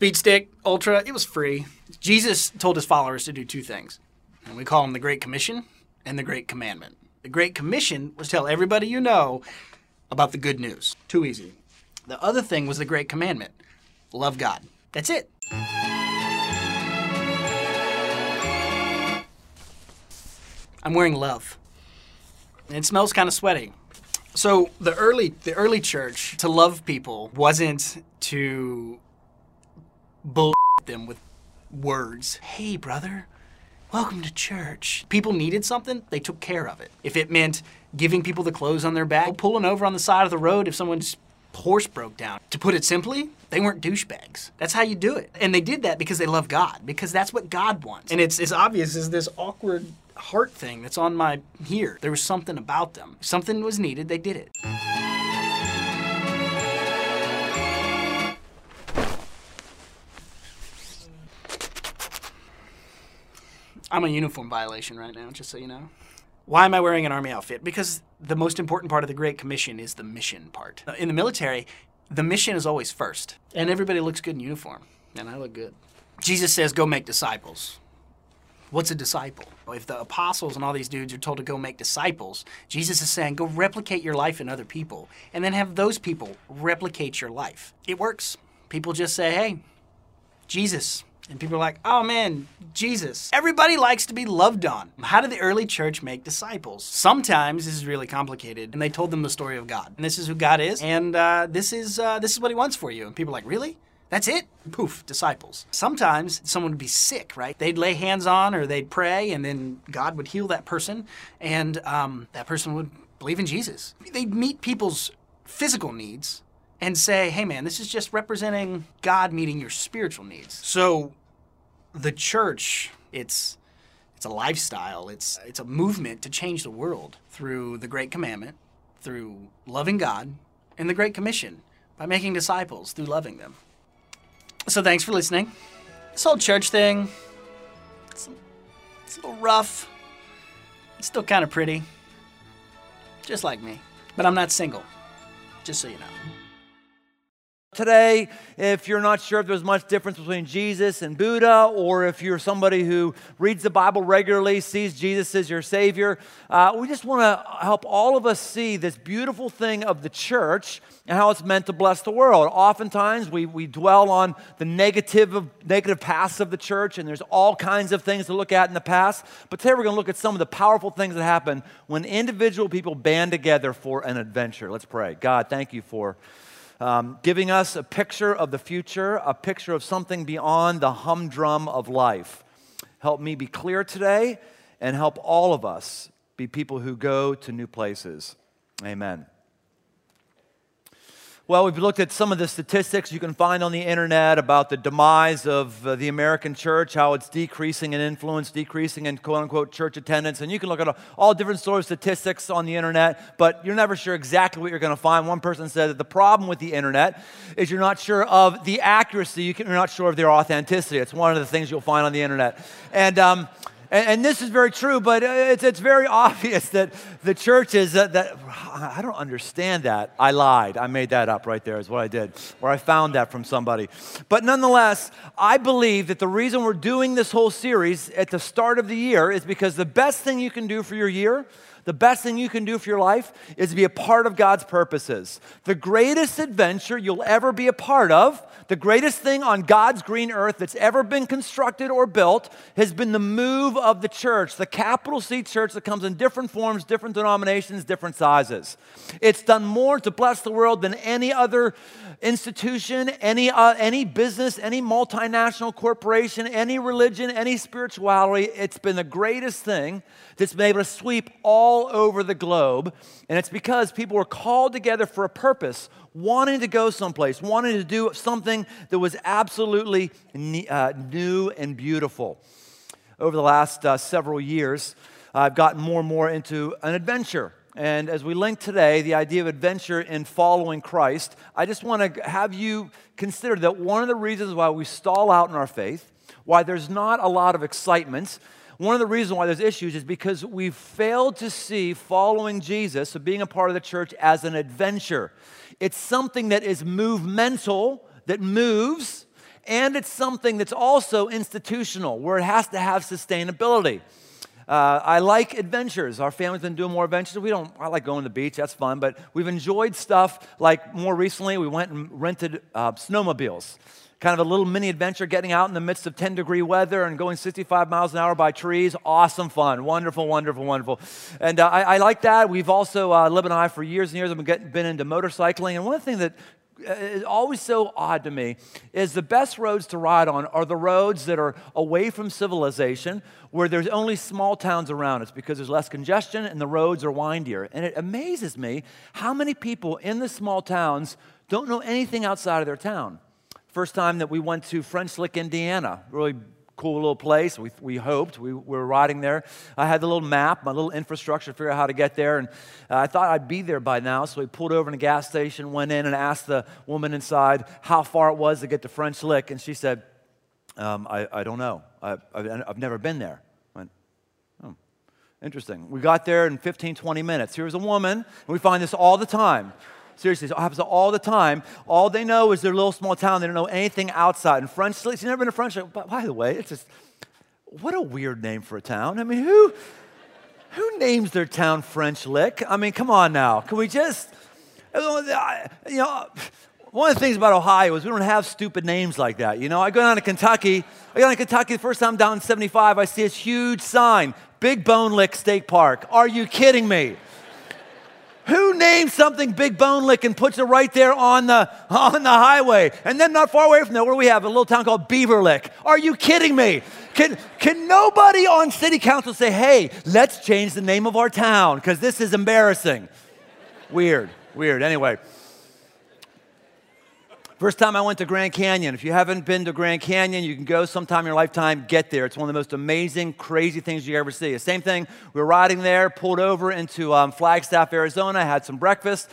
Speed Stick Ultra, it was free. Jesus told his followers to do two things. And we call them the Great Commission and the Great Commandment. The Great Commission was tell everybody you know about the good news. Too easy. The other thing was the Great Commandment. Love God. That's it. I'm wearing love. And it smells kind of sweaty. So the early church, to love people wasn't to bull them with words. Hey, brother, welcome to church. People needed something, they took care of it. If it meant giving people the clothes on their back, pulling over on the side of the road if someone's horse broke down. To put it simply, they weren't douchebags. That's how you do it. And they did that because they love God, because that's what God wants. And it's as obvious as this awkward heart thing that's on my here. There was something about them. If something was needed, they did it. I'm a uniform violation right now, just so you know. Why am I wearing an army outfit? Because the most important part of the Great Commission is the mission part. In the military, the mission is always first. And everybody looks good in uniform. And I look good. Jesus says, go make disciples. What's a disciple? If the apostles and all these dudes are told to go make disciples, Jesus is saying, go replicate your life in other people. And then have those people replicate your life. It works. People just say, hey, Jesus. And people are like, oh man, Jesus. Everybody likes to be loved on. How did the early church make disciples? Sometimes this is really complicated, and they told them the story of God. And this is who God is, and this is what he wants for you. And people are like, really? That's it? Poof, disciples. Sometimes someone would be sick, right? They'd lay hands on or they'd pray, and then God would heal that person, and that person would believe in Jesus. They'd meet people's physical needs and say, hey man, this is just representing God meeting your spiritual needs. So the church, it's a lifestyle, it's a movement to change the world through the Great Commandment, through loving God, and the Great Commission by making disciples through loving them. So thanks for listening. This whole church thing, it's a little rough. It's still kind of pretty, just like me. But I'm not single, just so you know. Today, if you're not sure if there's much difference between Jesus and Buddha, or if you're somebody who reads the Bible regularly, sees Jesus as your Savior, we just want to help all of us see this beautiful thing of the church and how it's meant to bless the world. Oftentimes, we dwell on the negative past of the church, and there's all kinds of things to look at in the past. But today, we're going to look at some of the powerful things that happen when individual people band together for an adventure. Let's pray. God, thank you for giving us a picture of the future, a picture of something beyond the humdrum of life. Help me be clear today, and help all of us be people who go to new places. Amen. Well, we've looked at some of the statistics you can find on the internet about the demise of the American church, how it's decreasing in influence, decreasing in quote-unquote church attendance. And you can look at all different sort of statistics on the internet, but you're never sure exactly what you're going to find. One person said that the problem with the internet is you're not sure of the accuracy, you're not sure of their authenticity. It's one of the things you'll find on the internet. And this is very true, but it's very obvious that the church is that I don't understand that. I lied. I made that up right there is what I did, or I found that from somebody. But nonetheless, I believe that the reason we're doing this whole series at the start of the year is because the best thing you can do for your year, the best thing you can do for your life is to be a part of God's purposes. The greatest adventure you'll ever be a part of, the greatest thing on God's green earth that's ever been constructed or built has been the move of the church, the capital C church that comes in different forms, different denominations, different sizes. It's done more to bless the world than any other institution, any business, any multinational corporation, any religion, any spirituality. It's been the greatest thing that's been able to sweep all over the globe. And it's because people were called together for a purpose, wanting to go someplace, wanting to do something that was absolutely new and beautiful. Over the last several years, I've gotten more and more into an adventure. And as we link today, the idea of adventure in following Christ, I just want to have you consider that one of the reasons why we stall out in our faith, why there's not a lot of excitement, one of the reasons why there's issues is because we've failed to see following Jesus, so being a part of the church, as an adventure. It's something that is movemental, that moves, and it's something that's also institutional, where it has to have sustainability. I like adventures. Our family's been doing more adventures. I like going to the beach, that's fun, but we've enjoyed stuff like more recently we went and rented snowmobiles. Kind of a little mini adventure, getting out in the midst of 10-degree weather and going 65 miles an hour by trees. Awesome fun. Wonderful, wonderful, wonderful. And I like that. We've also, Lib and I, for years and years, have been into motorcycling. And one thing that is always so odd to me is the best roads to ride on are the roads that are away from civilization, where there's only small towns around. It's because there's less congestion and the roads are windier. And it amazes me how many people in the small towns don't know anything outside of their town. First time that we went to French Lick, Indiana, really cool little place. We hoped. We were riding there. I had the little map, my little infrastructure to figure out how to get there, and I thought I'd be there by now, so we pulled over in a gas station, went in and asked the woman inside how far it was to get to French Lick, and she said, I don't know. I've never been there. I went, oh, interesting. We got there in 15, 20 minutes. Here was a woman, and we find this all the time. Seriously, it happens all the time. All they know is their little small town. They don't know anything outside. And French Lick, she's never been to French Lick. But by the way, it's just, what a weird name for a town. I mean, who names their town French Lick? I mean, come on now. Can we just, one of the things about Ohio is we don't have stupid names like that. I go down to Kentucky. The first time down in 75, I see this huge sign, Big Bone Lick State Park. Are you kidding me? Who names something Big Bone Lick and puts it right there on the highway? And then not far away from there, where we have a little town called Beaver Lick. Are you kidding me? Can nobody on city council say, hey, let's change the name of our town because this is embarrassing? Weird. Anyway. First time I went to Grand Canyon. If you haven't been to Grand Canyon, you can go sometime in your lifetime, get there. It's one of the most amazing, crazy things you ever see. The same thing, we were riding there, pulled over into Flagstaff, Arizona, had some breakfast.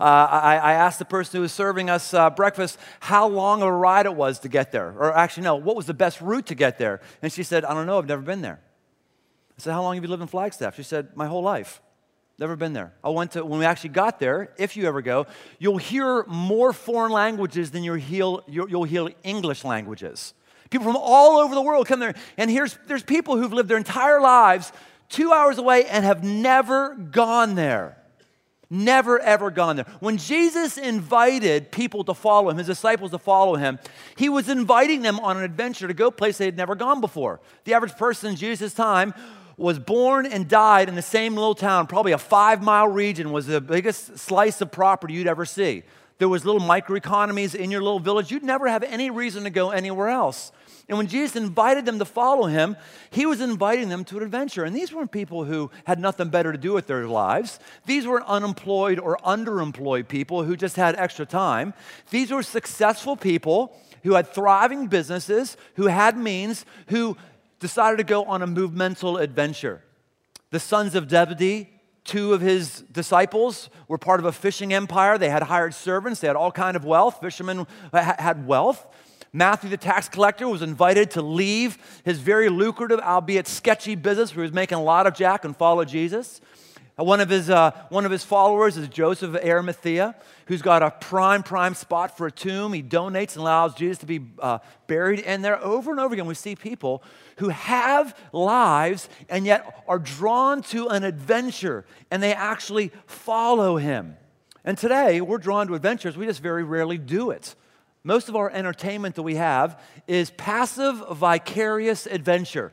I asked the person who was serving us breakfast how long of a ride it was to get there. Or actually, no, what was the best route to get there? And she said, I don't know, I've never been there. I said, how long have you lived in Flagstaff? She said, my whole life. Never been there. When we actually got there, if you ever go, you'll hear more foreign languages than you'll hear English languages. People from all over the world come there, and there's people who've lived their entire lives 2 hours away and have never gone there. Never, ever gone there. When Jesus invited people to follow him, his disciples to follow him, he was inviting them on an adventure to go place they had never gone before. The average person in Jesus' time was born and died in the same little town. Probably a 5-mile region was the biggest slice of property you'd ever see. There was little microeconomies in your little village. You'd never have any reason to go anywhere else. And when Jesus invited them to follow him, he was inviting them to an adventure. And these weren't people who had nothing better to do with their lives. These weren't unemployed or underemployed people who just had extra time. These were successful people who had thriving businesses, who had means, who decided to go on a movemental adventure. The sons of Zebedee, 2 of his disciples, were part of a fishing empire. They had hired servants. They had all kind of wealth. Fishermen had wealth. Matthew, the tax collector, was invited to leave his very lucrative, albeit sketchy business where he was making a lot of jack and follow Jesus. One of his followers is Joseph of Arimathea, who's got a prime spot for a tomb. He donates and allows Jesus to be buried in there. Over and over again, we see people who have lives and yet are drawn to an adventure, and they actually follow him. And today, we're drawn to adventures. We just very rarely do it. Most of our entertainment that we have is passive, vicarious adventure.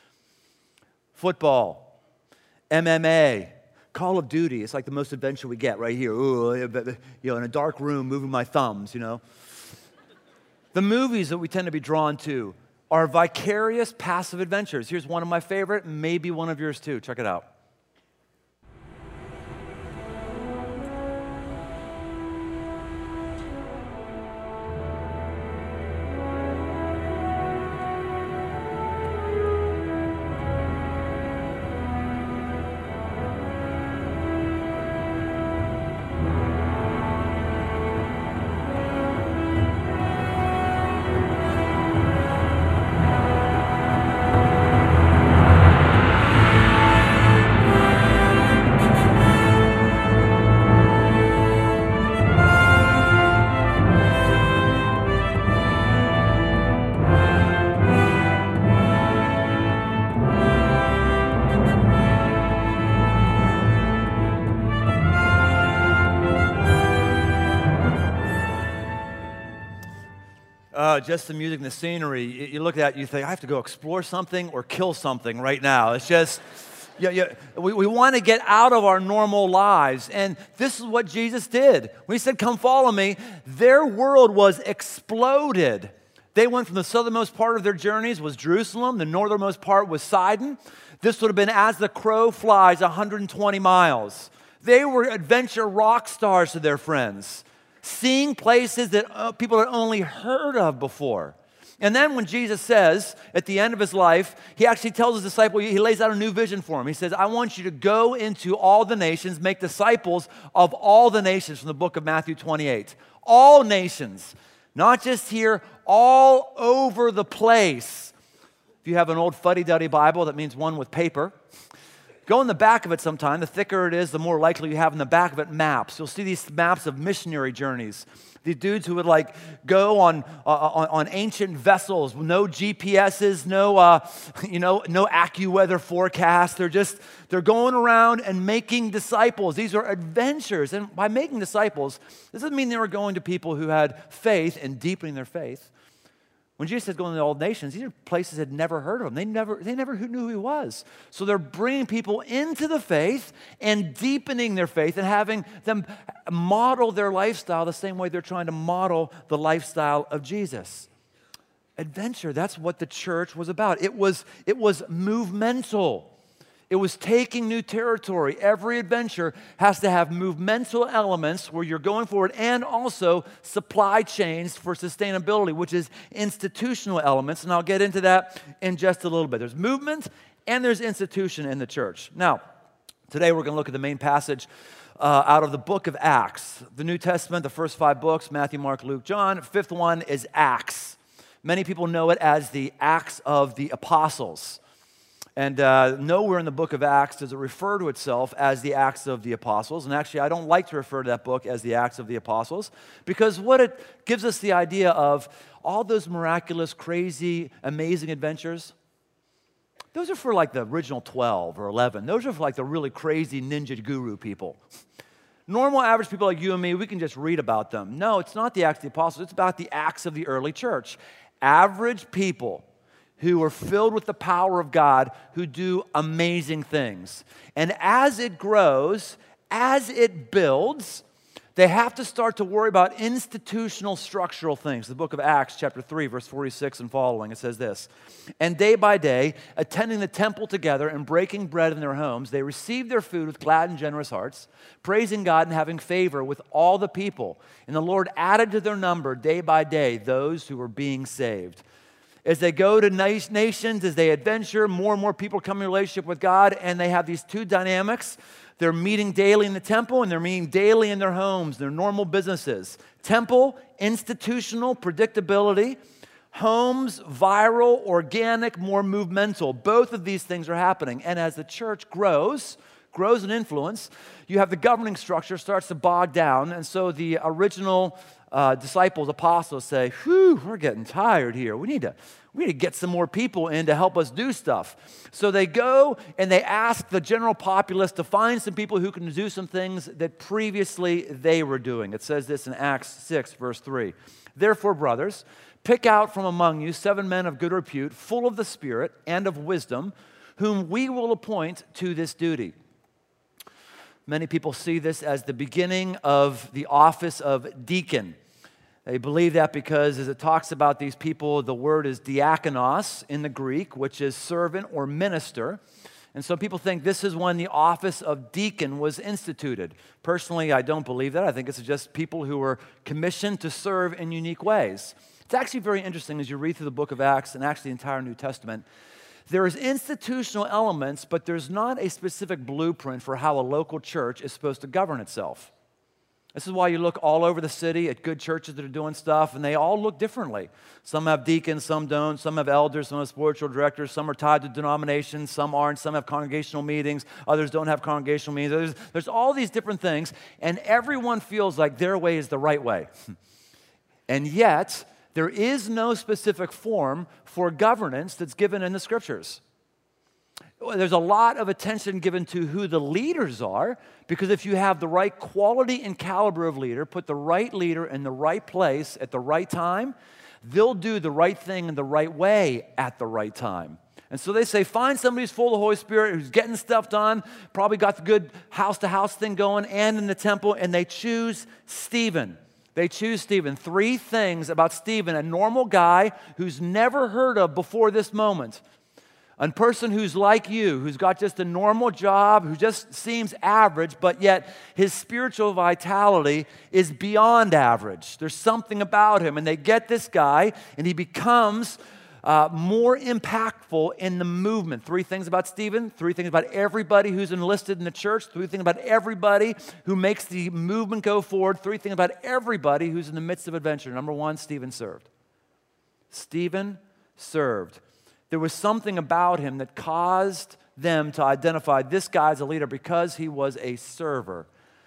Football, MMA, Call of Duty. It's like the most adventure we get right here. Ooh, in a dark room, moving my thumbs, The movies that we tend to be drawn to are vicarious, passive adventures. Here's one of my favorite, maybe one of yours too. Check it out. just the music and the scenery, you look at it, you think, I have to go explore something or kill something right now. It's just, we want to get out of our normal lives. And this is what Jesus did. When he said, come follow me, their world was exploded. They went from the southernmost part of their journeys was Jerusalem. The northernmost part was Sidon. This would have been as the crow flies, 120 miles. They were adventure rock stars to their friends, seeing places that people had only heard of before. And then when Jesus says, at the end of his life, he actually tells his disciple, he lays out a new vision for him. He says, I want you to go into all the nations, make disciples of all the nations, from the book of Matthew 28. All nations, not just here, all over the place. If you have an old fuddy-duddy Bible, that means one with paper. Go in the back of it sometime. The thicker it is, the more likely you have in the back of it maps. You'll see these maps of missionary journeys. These dudes who would go on ancient vessels, no GPSs, no AccuWeather forecast. They're going around and making disciples. These are adventures. And by making disciples, this doesn't mean they were going to people who had faith and deepening their faith. When Jesus said going to all nations, these are places that had never heard of him. They never knew who he was. So they're bringing people into the faith and deepening their faith and having them model their lifestyle the same way they're trying to model the lifestyle of Jesus. Adventure, that's what the church was about. It was movemental. It was taking new territory. Every adventure has to have movemental elements where you're going forward, and also supply chains for sustainability, which is institutional elements. And I'll get into that in just a little bit. There's movement and there's institution in the church. Now, today we're going to look at the main passage out of the book of Acts. The New Testament, the first 5 books, Matthew, Mark, Luke, John. 5th one is Acts. Many people know it as the Acts of the Apostles. And nowhere in the book of Acts does it refer to itself as the Acts of the Apostles. And actually, I don't like to refer to that book as the Acts of the Apostles, because what it gives us the idea of all those miraculous, crazy, amazing adventures, those are for the original 12 or 11. Those are for the really crazy ninja guru people. Normal, average people like you and me, we can just read about them. No, it's not the Acts of the Apostles. It's about the Acts of the early church. Average people who are filled with the power of God, who do amazing things. And as it grows, as it builds, they have to start to worry about institutional structural things. The book of Acts, chapter 3, verse 46 and following, it says this, and day by day, attending the temple together and breaking bread in their homes, they received their food with glad and generous hearts, praising God and having favor with all the people. And the Lord added to their number day by day those who were being saved. As they go to nations, as they adventure, more and more people come in relationship with God, and they have these two dynamics. They're meeting daily in the temple, and they're meeting daily in their homes, their normal businesses. Temple, institutional, predictability. Homes, viral, organic, more movemental. Both of these things are happening. And as the church grows in influence, you have the governing structure starts to bog down, and so the original disciples, apostles say, whew, we're getting tired here. We need to get some more people in to help us do stuff. So they go and they ask the general populace to find some people who can do some things that previously they were doing. It says this in Acts 6, verse 3. Therefore, brothers, pick out from among you 7 men of good repute, full of the Spirit and of wisdom, whom we will appoint to this duty. Many people see this as the beginning of the office of deacon. They believe that because as it talks about these people, the word is diakonos in the Greek, which is servant or minister. And so people think this is when the office of deacon was instituted. Personally, I don't believe that. I think it's just people who were commissioned to serve in unique ways. It's actually very interesting as you read through the book of Acts and actually the entire New Testament. There's institutional elements, but there's not a specific blueprint for how a local church is supposed to govern itself. This is why you look all over the city at good churches that are doing stuff, and they all look differently. Some have deacons, some don't. Some have elders, some have spiritual directors. Some are tied to denominations, some aren't. Some have congregational meetings. Others don't have congregational meetings. There's all these different things, and everyone feels like their way is the right way. And yet, there is no specific form for governance that's given in the Scriptures. There's a lot of attention given to who the leaders are, because if you have the right quality and caliber of leader, put the right leader in the right place at the right time, they'll do the right thing in the right way at the right time. And so they say, find somebody who's full of the Holy Spirit, who's getting stuff done, probably got the good house-to-house thing going, and in the temple, and they choose Stephen. They choose Stephen. 3 things about Stephen, a normal guy who's never heard of before this moment. A person who's like you, who's got just a normal job, who just seems average, but yet his spiritual vitality is beyond average. There's something about him, and they get this guy, and he becomes more impactful in the movement. 3 things about Stephen, 3 things about everybody who's enlisted in the church, 3 things about everybody who makes the movement go forward, 3 things about everybody who's in the midst of adventure. Number 1, Stephen served. Stephen served. There was something about him that caused them to identify this guy as a leader because he was a server.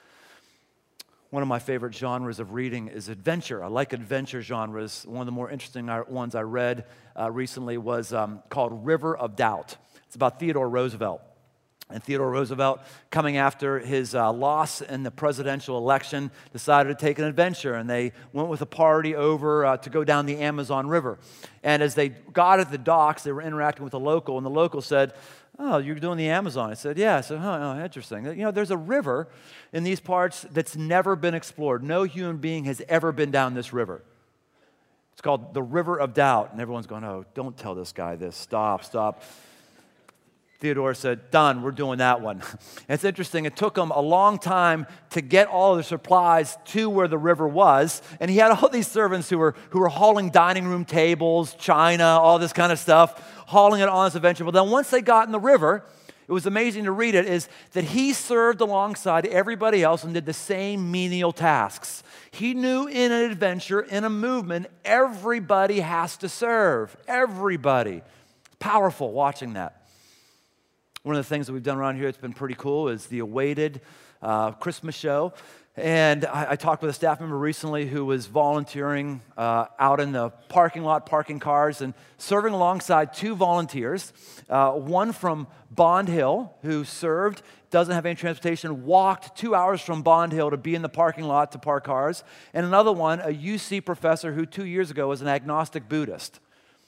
One of my favorite genres of reading is adventure. I like adventure genres. One of the more interesting ones I read recently was called River of Doubt. It's about Theodore Roosevelt. And Theodore Roosevelt, coming after his loss in the presidential election, decided to take an adventure. And they went with a party over to go down the Amazon River. And as they got at the docks, they were interacting with a local. And the local said, "Oh, you're doing the Amazon?" I said, "Yeah." I said, "Oh, interesting. There's a river in these parts that's never been explored. No human being has ever been down this river. It's called the River of Doubt." And everyone's going, "Oh, don't tell this guy this. Stop." Theodore said, "Done, we're doing that one." It's interesting, it took him a long time to get all the supplies to where the river was, and he had all these servants who were hauling dining room tables, china, all this kind of stuff, hauling it on this adventure. But then once they got in the river, it was amazing to read it, is that he served alongside everybody else and did the same menial tasks. He knew in an adventure, in a movement, everybody has to serve. Everybody. It's powerful watching that. One of the things that we've done around here that's been pretty cool is the awaited Christmas show. And I talked with a staff member recently who was volunteering out in the parking lot, parking cars, and serving alongside 2 volunteers. One from Bond Hill, who served, doesn't have any transportation, walked 2 hours from Bond Hill to be in the parking lot to park cars. And another one, a UC professor who 2 years ago was an agnostic Buddhist.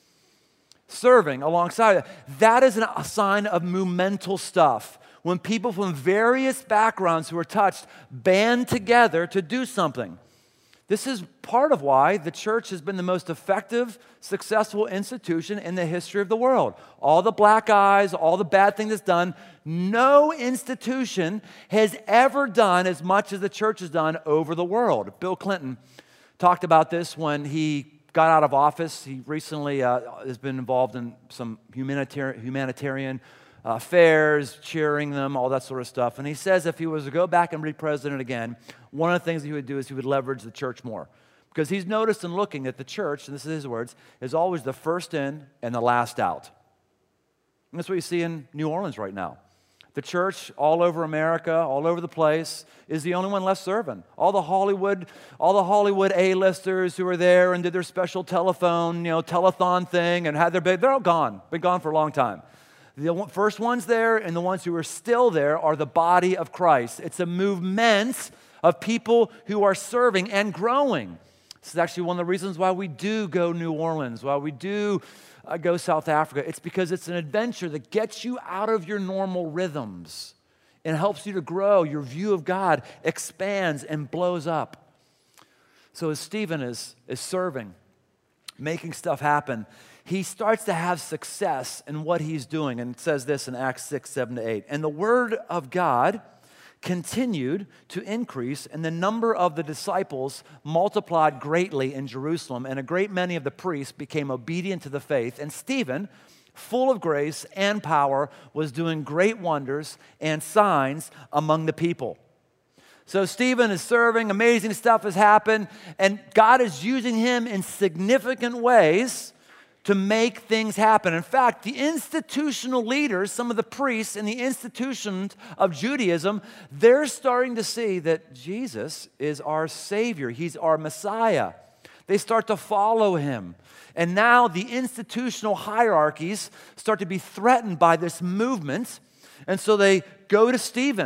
Serving alongside. That is a sign of monumental stuff. When people from various backgrounds who are touched band together to do something. This is part of why the church has been the most effective, successful institution in the history of the world. All the black eyes, all the bad things that's done, no institution has ever done as much as the church has done over the world. Bill Clinton talked about this when he got out of office. He recently has been involved in some humanitarian affairs, cheering them, all that sort of stuff. And he says if he was to go back and be president again, one of the things he would do is he would leverage the church more. Because he's noticed in looking at the church, and this is his words, is always the first in and the last out. And that's what you see in New Orleans right now. The church all over America, all over the place, is the only one left serving. All the Hollywood A-listers who were there and did their special telethon thing and had their big, they're all gone. Been gone for a long time. The first ones there and the ones who are still there are the body of Christ. It's a movement of people who are serving and growing. This is actually one of the reasons why we do go New Orleans, why we do go South Africa. It's because it's an adventure that gets you out of your normal rhythms and helps you to grow. Your view of God expands and blows up. So as Stephen is serving, making stuff happen, he starts to have success in what he's doing. And it says this in Acts 6, 7-8. And the word of God continued to increase, and the number of the disciples multiplied greatly in Jerusalem, and a great many of the priests became obedient to the faith. And Stephen, full of grace and power, was doing great wonders and signs among the people. So Stephen is serving, amazing stuff has happened, and God is using him in significant ways to make things happen. In fact, the institutional leaders, some of the priests in the institutions of Judaism, they're starting to see that Jesus is our Savior. He's our Messiah. They start to follow him. And now the institutional hierarchies start to be threatened by this movement. And so they go to Stephen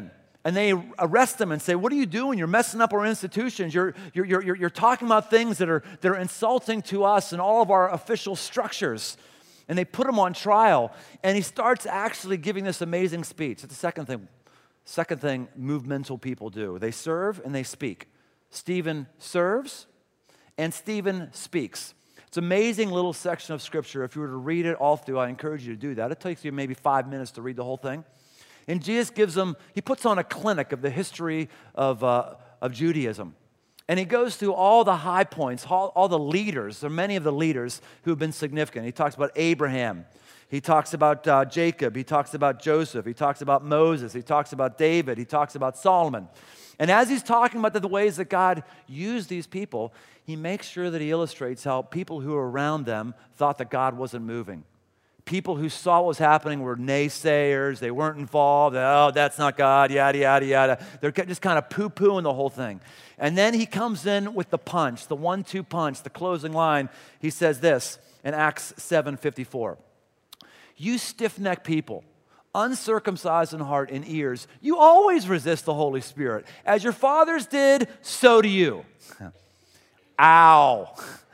And they arrest him and say, what are you doing? You're messing up our institutions. You're talking about things that are insulting to us and all of our official structures. And they put him on trial. And he starts actually giving this amazing speech. That's the second thing movemental people do. They serve and they speak. Stephen serves and Stephen speaks. It's an amazing little section of Scripture. If you were to read it all through, I encourage you to do that. It takes you maybe 5 minutes to read the whole thing. And Jesus he puts on a clinic of the history of Judaism. And he goes through all the high points, all the leaders. There are many of the leaders who have been significant. He talks about Abraham. He talks about Jacob. He talks about Joseph. He talks about Moses. He talks about David. He talks about Solomon. And as he's talking about the ways that God used these people, he makes sure that he illustrates how people who were around them thought that God wasn't moving. People who saw what was happening were naysayers. They weren't involved. Oh, that's not God, yada, yada, yada. They're just kind of poo-pooing the whole thing. And then he comes in with the punch, the 1-2 punch, the closing line. He says this in Acts 7:54. You stiff-necked people, uncircumcised in heart and ears, you always resist the Holy Spirit. As your fathers did, so do you. Ow.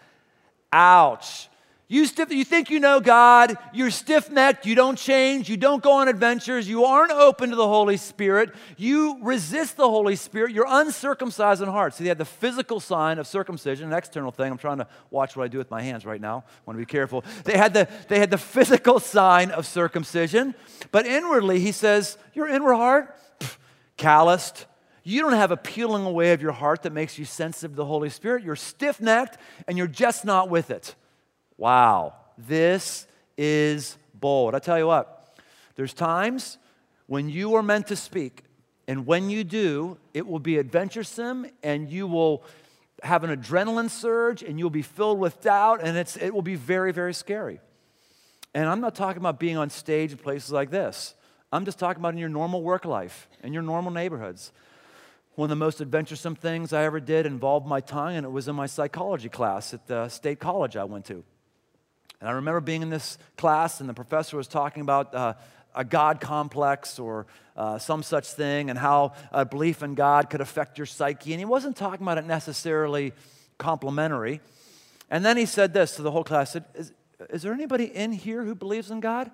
Ouch. You think you know God, you're stiff-necked, you don't change, you don't go on adventures, you aren't open to the Holy Spirit, you resist the Holy Spirit, you're uncircumcised in heart. See, they had the physical sign of circumcision, an external thing. I'm trying to watch what I do with my hands right now. I want to be careful. They had the physical sign of circumcision, but inwardly, he says, your inward heart, calloused. You don't have a peeling away of your heart that makes you sensitive to the Holy Spirit. You're stiff-necked, and you're just not with it. Wow, this is bold. I tell you what, there's times when you are meant to speak, and when you do, it will be adventuresome, and you will have an adrenaline surge, and you'll be filled with doubt, and it will be very, very scary. And I'm not talking about being on stage in places like this. I'm just talking about in your normal work life, in your normal neighborhoods. One of the most adventuresome things I ever did involved my tongue, and it was in my psychology class at the state college I went to. And I remember being in this class, and the professor was talking about a God complex or some such thing, and how a belief in God could affect your psyche. And he wasn't talking about it necessarily complimentary. And then he said this to the whole class, is there anybody in here who believes in God?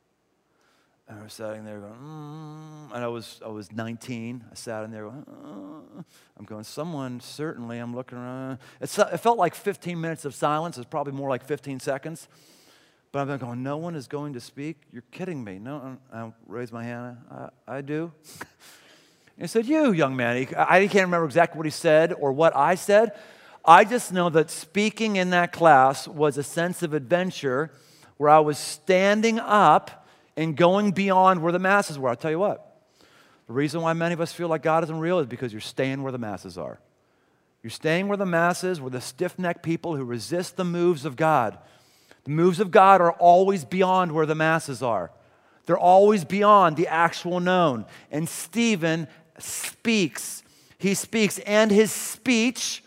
And I was sitting there going, and I was 19. I sat in there going, I'm going, someone, certainly. I'm looking around. It felt like 15 minutes of silence. It's probably more like 15 seconds. But I'm going, no one is going to speak? You're kidding me. No, I raised my hand. I do. He said, you, young man. I can't remember exactly what he said or what I said. I just know that speaking in that class was a sense of adventure where I was standing up and going beyond where the masses were. I'll tell you what, the reason why many of us feel like God isn't real is because you're staying where the masses are. You're staying where the masses, where the stiff-necked people who resist the moves of God. The moves of God are always beyond where the masses are. They're always beyond the actual known. And Stephen speaks. He speaks, and his speech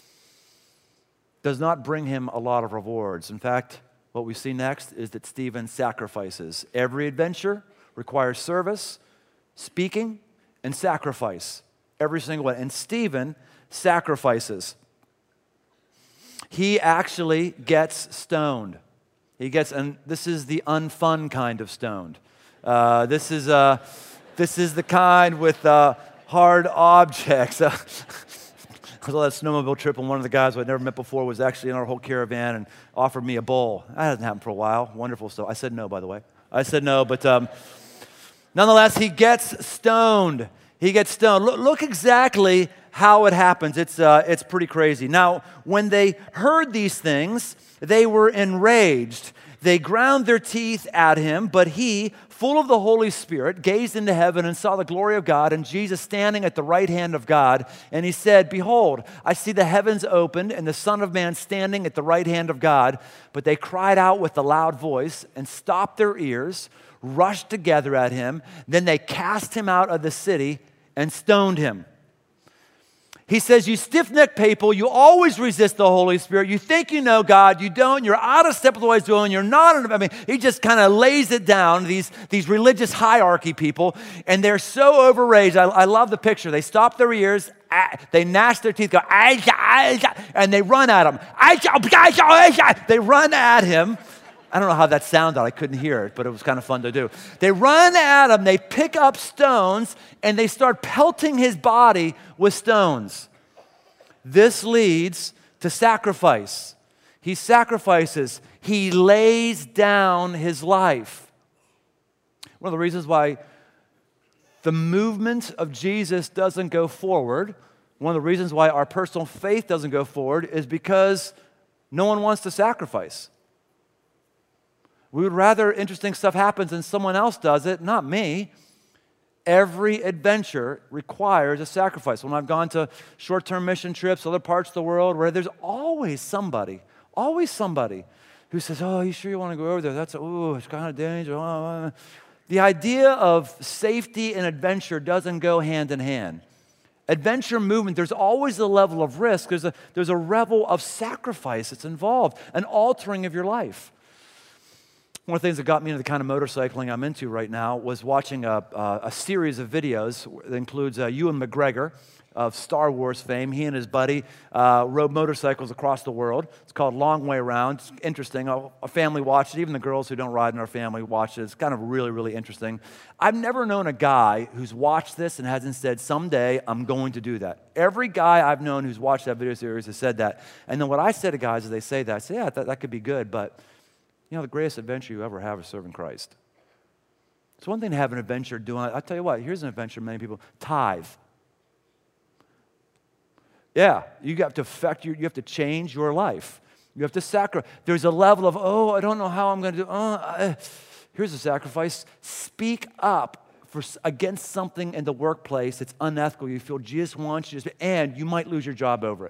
does not bring him a lot of rewards. In fact, what we see next is that Stephen sacrifices. Every adventure requires service, speaking, and sacrifice. Every single one. And Stephen sacrifices. He actually gets stoned. And this is the unfun kind of stoned. This is the kind with hard objects. I was on that snowmobile trip, and one of the guys who I'd never met before was actually in our whole caravan and offered me a bowl. That hasn't happened for a while. Wonderful stuff. I said no, by the way. I said no, but nonetheless, he gets stoned. He gets stoned. Look exactly how it happens. It's pretty crazy. Now, when they heard these things, they were enraged. They ground their teeth at him, but he, full of the Holy Spirit, gazed into heaven and saw the glory of God and Jesus standing at the right hand of God. And he said, behold, I see the heavens opened and the Son of Man standing at the right hand of God. But they cried out with a loud voice and stopped their ears, rushed together at him. Then they cast him out of the city and stoned him. He says, you stiff-necked people, you always resist the Holy Spirit. You think you know God, you don't. You're out of step with what He's doing. You're not. I mean, he just kind of lays it down, these religious hierarchy people, and they're so overraged. I love the picture. They stop their ears, they gnash their teeth, go, and they run at him. They run at him. I don't know how that sounded. I couldn't hear it, but it was kind of fun to do. They run at him, they pick up stones, and they start pelting his body with stones. This leads to sacrifice. He sacrifices. He lays down his life. One of the reasons why the movement of Jesus doesn't go forward, one of the reasons why our personal faith doesn't go forward is because no one wants to sacrifice. We would rather interesting stuff happens and someone else does it, not me. Every adventure requires a sacrifice. When I've gone to short-term mission trips, other parts of the world, where there's always somebody who says, oh, you sure you want to go over there? It's kind of dangerous. The idea of safety and adventure doesn't go hand in hand. Adventure movement, there's always a level of risk. There's a level of sacrifice that's involved, an altering of your life. One of the things that got me into the kind of motorcycling I'm into right now was watching a series of videos that includes Ewan McGregor of Star Wars fame. He and his buddy rode motorcycles across the world. It's called Long Way Round. It's interesting. A family watched it. Even the girls who don't ride in our family watch it. It's kind of really, really interesting. I've never known a guy who's watched this and hasn't said, someday I'm going to do that. Every guy I've known who's watched that video series has said that. And then what I say to guys as they say that, I say, yeah, that could be good, but you know, the greatest adventure you ever have is serving Christ. It's one thing to have an adventure doing, I'll tell you what, here's an adventure many people, tithe. Yeah, you have to affect you have to change your life. You have to sacrifice. There's a level of, I don't know how I'm going to do, here's a sacrifice. Speak up against something in the workplace that's unethical. You feel Jesus wants you to, and you might lose your job over it.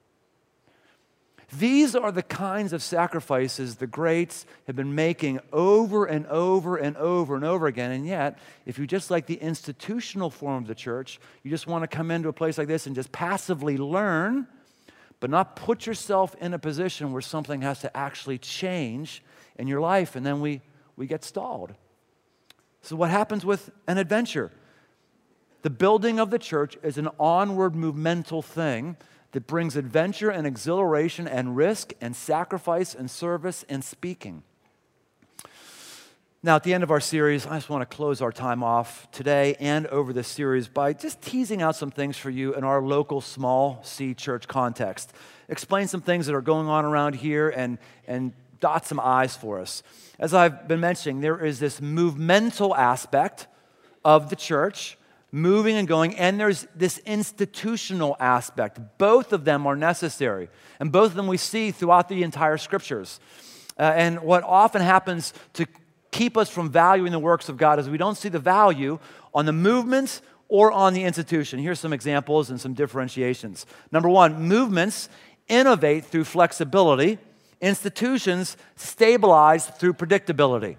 These are the kinds of sacrifices the greats have been making over and over and over and over again. And yet, if you just like the institutional form of the church, you just want to come into a place like this and just passively learn, but not put yourself in a position where something has to actually change in your life, and then we get stalled. So what happens with an adventure? The building of the church is an onward movemental thing that brings adventure and exhilaration and risk and sacrifice and service and speaking. Now, at the end of our series, I just want to close our time off today and over this series by just teasing out some things for you in our local small C church context. Explain some things that are going on around here and dot some I's for us. As I've been mentioning, there is this movemental aspect of the church, moving and going, and there's this institutional aspect. Both of them are necessary, and both of them we see throughout the entire Scriptures. And what often happens to keep us from valuing the works of God is we don't see the value on the movements or on the institution. Here's some examples and some differentiations. Number one, movements innovate through flexibility. Institutions stabilize through predictability.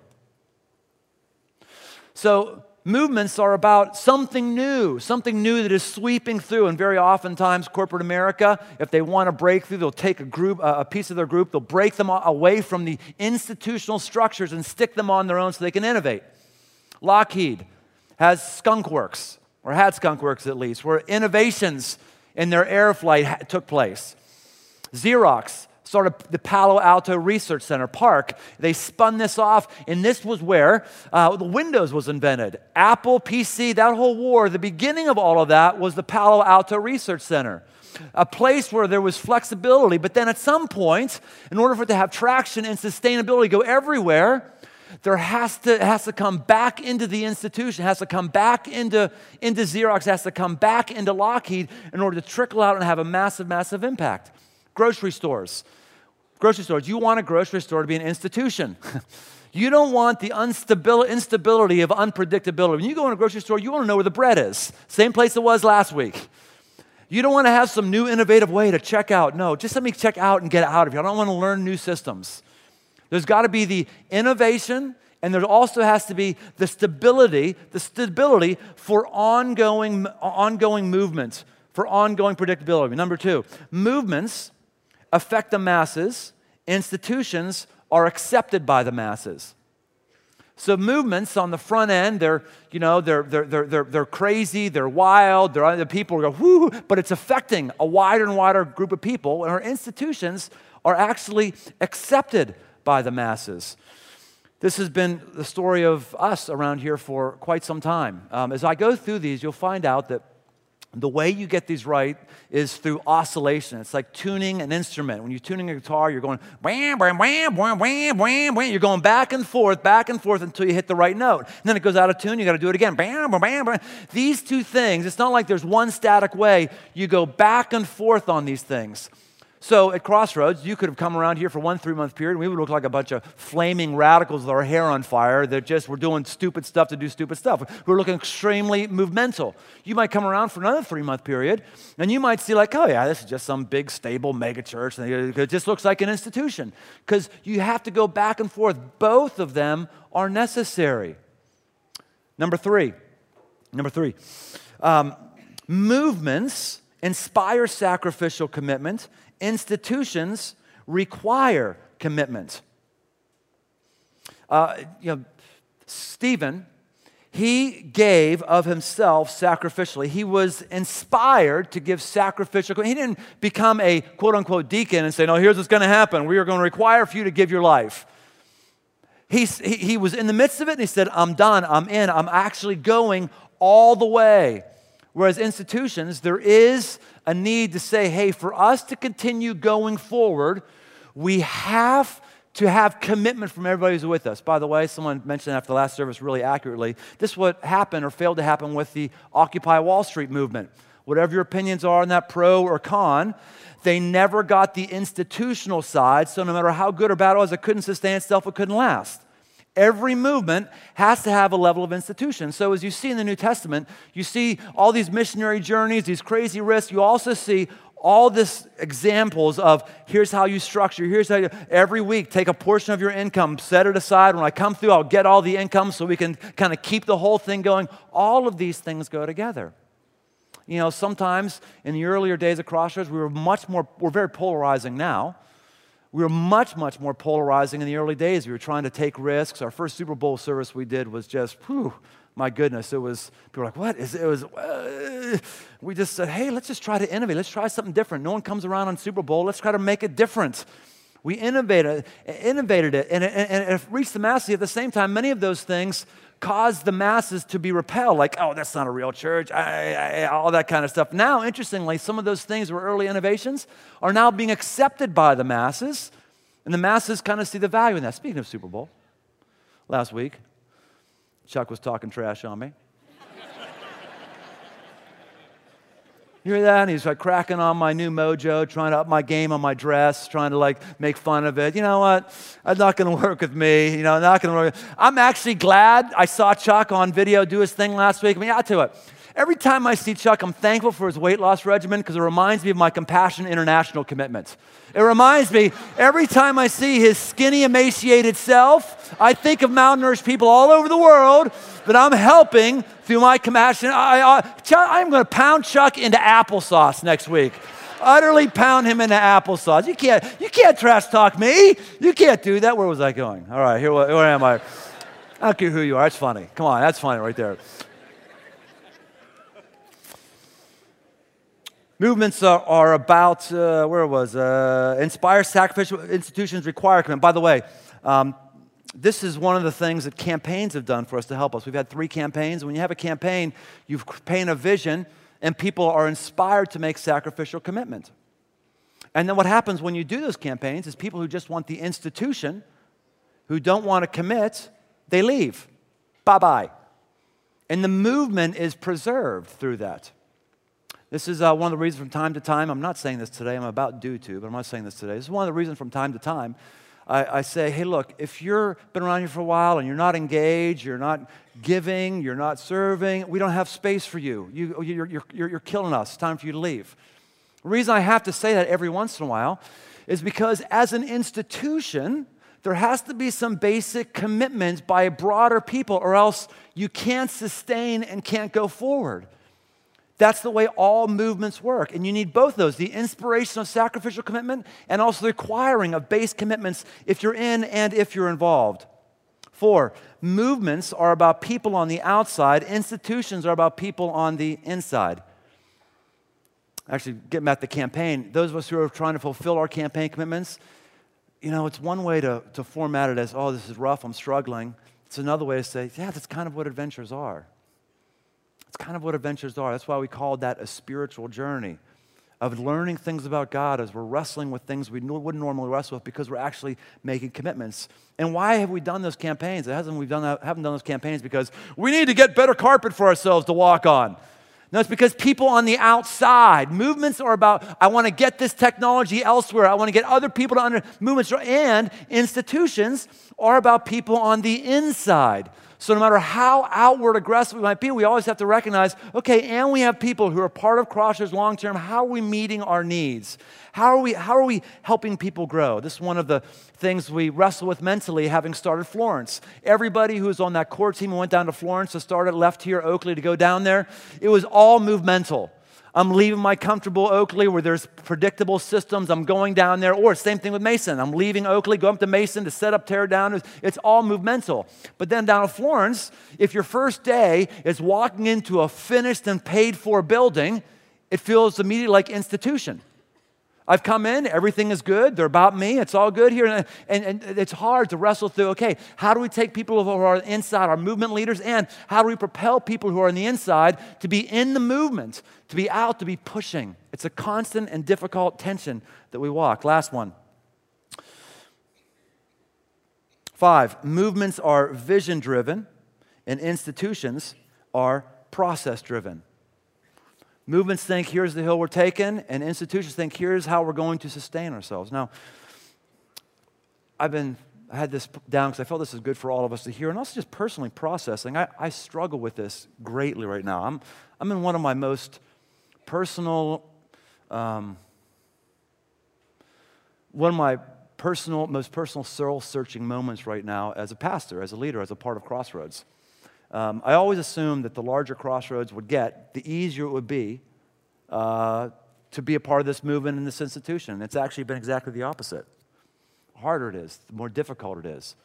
So, movements are about something new that is sweeping through. And very oftentimes, corporate America, if they want to break through, they'll take a piece of their group, they'll break them away from the institutional structures and stick them on their own so they can innovate. Lockheed has Skunk Works, or had Skunk Works at least, where innovations in their air flight took place. Xerox started the Palo Alto Research Center, PARC. They spun this off, and this was where the Windows was invented. Apple, PC, that whole war, the beginning of all of that was the Palo Alto Research Center. A place where there was flexibility, but then at some point, in order for it to have traction and sustainability go everywhere, there has to come back into the institution, has to come back into Xerox, has to come back into Lockheed in order to trickle out and have a massive, massive impact. Grocery stores. You want a grocery store to be an institution. You don't want the instability of unpredictability. When you go in a grocery store, you want to know where the bread is. Same place it was last week. You don't want to have some new innovative way to check out. No, just let me check out and get out of here. I don't want to learn new systems. There's got to be the innovation, and there also has to be the stability for ongoing movement, for ongoing predictability. Number two, movements affect the masses. Institutions are accepted by the masses. So movements on the front end, they're crazy, they're wild, the people go, whoo, but it's affecting a wider and wider group of people, and our institutions are actually accepted by the masses. This has been the story of us around here for quite some time. As I go through these, you'll find out that the way you get these right is through oscillation. It's like tuning an instrument. When you're tuning a guitar, you're going wham, wham, wham, wham, wham, wham, wham. You're going back and forth until you hit the right note. And then it goes out of tune, you got to do it again. Bam, bam, bam, bam. These two things, it's not like there's one static way. You go back and forth on these things. So at Crossroads, you could have come around here for 1 3-month period, and we would look like a bunch of flaming radicals with our hair on fire that just were doing stupid stuff to do stupid stuff. We're looking extremely movemental. You might come around for another 3-month period, and you might see like, oh yeah, this is just some big, stable mega church. It just looks like an institution. Because you have to go back and forth. Both of them are necessary. Number three, movements inspire sacrificial commitment. Institutions require commitment. Stephen, he gave of himself sacrificially. He was inspired to give sacrificial. He didn't become a quote-unquote deacon and say, no, here's what's going to happen. We are going to require for you to give your life. He was in the midst of it, and he said, I'm done. I'm in. I'm actually going all the way. Whereas institutions, there is a need to say, hey, for us to continue going forward, we have to have commitment from everybody who's with us. By the way, someone mentioned after the last service really accurately, this is what happened or failed to happen with the Occupy Wall Street movement. Whatever your opinions are on that, pro or con, they never got the institutional side, so no matter how good or bad it was, it couldn't sustain itself, it couldn't last. Every movement has to have a level of institution. So as you see in the New Testament, you see all these missionary journeys, these crazy risks. You also see all these examples of here's how you structure, here's how you, every week take a portion of your income, set it aside. When I come through, I'll get all the income so we can kind of keep the whole thing going. All of these things go together. You know, sometimes in the earlier days of Crossroads, we're very polarizing now. We were much, much more polarizing in the early days. We were trying to take risks. Our first Super Bowl service we did was just, my goodness. It was, people were like, what is it? We just said, hey, let's just try to innovate. Let's try something different. No one comes around on Super Bowl. Let's try to make it different. We innovated it, and it reached the masses. At the same time, many of those things caused the masses to be repelled, like, oh, that's not a real church, all that kind of stuff. Now, interestingly, some of those things were early innovations are now being accepted by the masses, and the masses kind of see the value in that. Speaking of Super Bowl, last week, Chuck was talking trash on me. You hear that? And he's like cracking on my new mojo, trying to up my game on my dress, trying to like make fun of it. You know what? It's not going to work with me. Not going to work. I'm actually glad I saw Chuck on video do his thing last week. I mean, I'll tell you what. Every time I see Chuck, I'm thankful for his weight loss regimen because it reminds me of my Compassion International commitment. It reminds me, every time I see his skinny, emaciated self, I think of malnourished people all over the world that I'm helping through my compassion. I'm going to pound Chuck into applesauce next week. Utterly pound him into applesauce. You can't trash talk me. You can't do that. Where was I going? All right, where am I? I don't care who you are. That's funny. Come on, that's funny right there. Movements are about, inspire sacrificial institutions require commitment. By the way, this is one of the things that campaigns have done for us to help us. We've had 3 campaigns. When you have a campaign, you paint a vision, and people are inspired to make sacrificial commitment. And then what happens when you do those campaigns is people who just want the institution, who don't want to commit, they leave. Bye-bye. And the movement is preserved through that. This is one of the reasons from time to time, I'm not saying this today, I'm about due to, but I'm not saying this today. This is one of the reasons from time to time I say, hey, look, if you've been around here for a while and you're not engaged, you're not giving, you're not serving, we don't have space for you. You're killing us. It's time for you to leave. The reason I have to say that every once in a while is because as an institution, there has to be some basic commitments by broader people or else you can't sustain and can't go forward. That's the way all movements work. And you need both of those, the inspiration of sacrificial commitment and also the requiring of base commitments if you're in and if you're involved. 4, movements are about people on the outside. Institutions are about people on the inside. Actually, getting back to the campaign, those of us who are trying to fulfill our campaign commitments, it's one way to format it as, oh, this is rough, I'm struggling. It's another way to say, yeah, that's kind of what adventures are. It's kind of what adventures are. That's why we call that a spiritual journey of learning things about God as we're wrestling with things we wouldn't normally wrestle with because we're actually making commitments. And why have we done those campaigns? Haven't done those campaigns because we need to get better carpet for ourselves to walk on. No, it's because people on the outside, movements are about, I want to get this technology elsewhere. I want to get other people to movements, and institutions are about people on the inside. So no matter how outward aggressive we might be, we always have to recognize, okay, and we have people who are part of Crossroads long term. How are we meeting our needs? How are we helping people grow? This is one of the things we wrestle with mentally, having started Florence. Everybody who was on that core team who went down to Florence to start it, left here, Oakley, to go down there, it was all movemental. I'm leaving my comfortable Oakley where there's predictable systems. I'm going down there. Or same thing with Mason. I'm leaving Oakley, going up to Mason to set up, tear down. It's all movemental. But then down at Florence, if your first day is walking into a finished and paid for building, it feels immediately like institution. I've come in, everything is good, they're about me, it's all good here. And it's hard to wrestle through, okay, how do we take people who are inside, our movement leaders, and how do we propel people who are on the inside to be in the movement, to be out, to be pushing? It's a constant and difficult tension that we walk. Last one. 5, movements are vision-driven and institutions are process-driven. Movements think, here's the hill we're taking, and institutions think, here's how we're going to sustain ourselves. Now, I had this down because I felt this is good for all of us to hear, and also just personally processing. I struggle with this greatly right now. I'm in one of my most personal, most personal soul-searching moments right now as a pastor, as a leader, as a part of Crossroads. I always assumed that the larger Crossroads would get, the easier it would be to be a part of this movement and this institution. It's actually been exactly the opposite. The harder it is, the more difficult it is.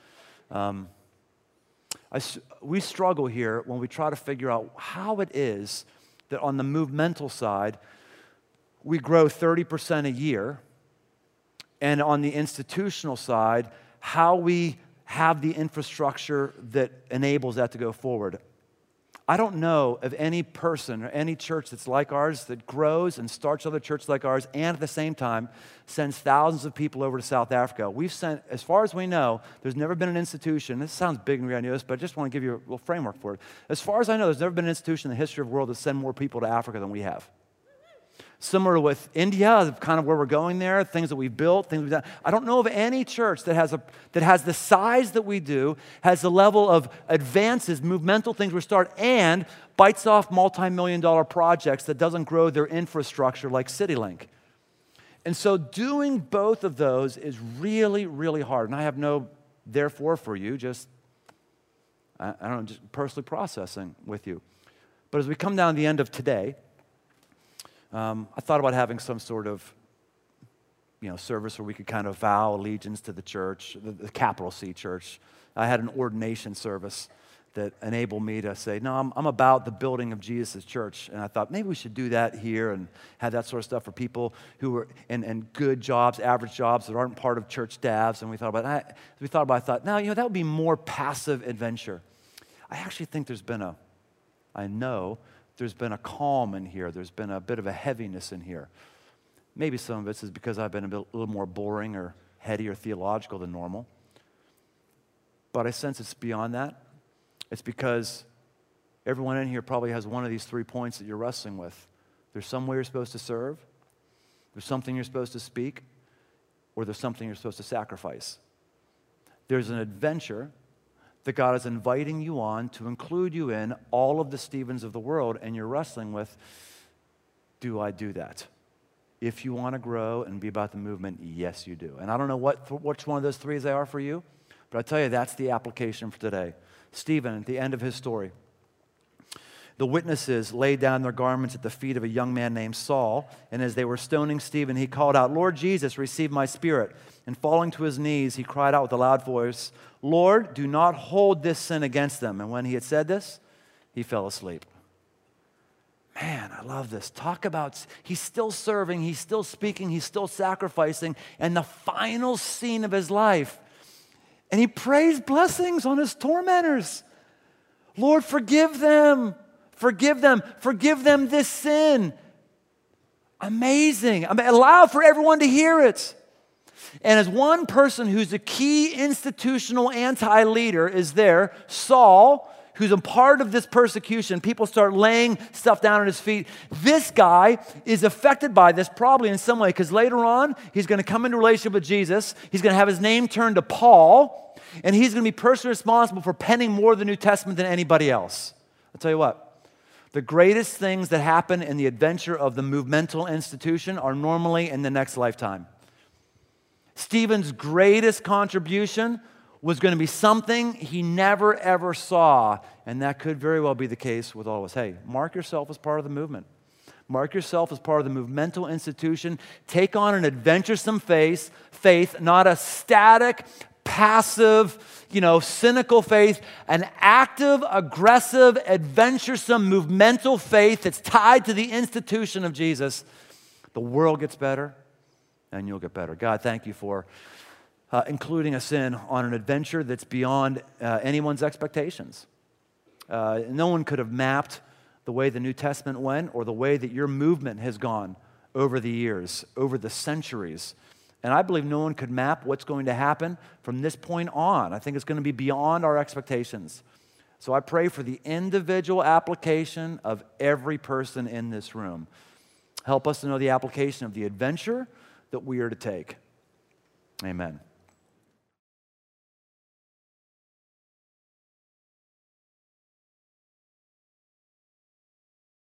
We struggle here when we try to figure out how it is that on the movemental side, we grow 30% a year, and on the institutional side, how we have the infrastructure that enables that to go forward. I don't know of any person or any church that's like ours that grows and starts other churches like ours and at the same time sends thousands of people over to South Africa. We've sent, as far as we know, there's never been an institution, this sounds big and grandiose, but I just want to give you a little framework for it. As far as I know, there's never been an institution in the history of the world that sent more people to Africa than we have. Similar with India, kind of where we're going there, things that we've built, things we've done. I don't know of any church that has the size that we do, has the level of advances, movemental things we start, and bites off multi-million-dollar projects that doesn't grow their infrastructure like CityLink. And so doing both of those is really, really hard. And I have no therefore for you, just personally processing with you. But as we come down to the end of today, I thought about having some sort of, service where we could kind of vow allegiance to the church, the capital C church. I had an ordination service that enabled me to say, no, I'm about the building of Jesus' church. And I thought maybe we should do that here and have that sort of stuff for people who are in good jobs, average jobs that aren't part of church staffs. And we thought about that. I thought, now, that would be more passive adventure. I actually think there's been a calm in here. There's been a bit of a heaviness in here. Maybe some of it is because I've been a little more boring or heady or theological than normal. But I sense it's beyond that. It's because everyone in here probably has one of these 3 points that you're wrestling with. There's somewhere you're supposed to serve, there's something you're supposed to speak, or there's something you're supposed to sacrifice. There's an adventure that God is inviting you on to include you in all of the Stephens of the world, and you're wrestling with, do I do that? If you want to grow and be about the movement, yes, you do. And I don't know which one of those 3 they are for you, but I tell you, that's the application for today. Stephen, at the end of his story, the witnesses laid down their garments at the feet of a young man named Saul, and as they were stoning Stephen, he called out, "Lord Jesus, receive my spirit." And falling to his knees, he cried out with a loud voice, "Lord, do not hold this sin against them." And when he had said this, he fell asleep. Man, I love this. Talk about, he's still serving, he's still speaking, he's still sacrificing, and the final scene of his life. And he prays blessings on his tormentors. Lord, forgive them. Forgive them. Forgive them this sin. Amazing. I mean, allow for everyone to hear it. And as one person who's a key institutional anti-leader is there, Saul, who's a part of this persecution, people start laying stuff down at his feet. This guy is affected by this probably in some way, because later on, he's going to come into relationship with Jesus. He's going to have his name turned to Paul, and he's going to be personally responsible for penning more of the New Testament than anybody else. I'll tell you what. The greatest things that happen in the adventure of the movemental institution are normally in the next lifetime. Stephen's greatest contribution was going to be something he never, ever saw, and that could very well be the case with all of us. Hey, mark yourself as part of the movement. Mark yourself as part of the movemental institution. Take on an adventuresome faith, not a static, passive, cynical faith, an active, aggressive, adventuresome, movemental faith that's tied to the institution of Jesus. The world gets better, and you'll get better. God, thank you for including us in on an adventure that's beyond anyone's expectations. No one could have mapped the way the New Testament went or the way that your movement has gone over the years, over the centuries. And I believe no one could map what's going to happen from this point on. I think it's going to be beyond our expectations. So I pray for the individual application of every person in this room. Help us to know the application of the adventure that we are to take. Amen.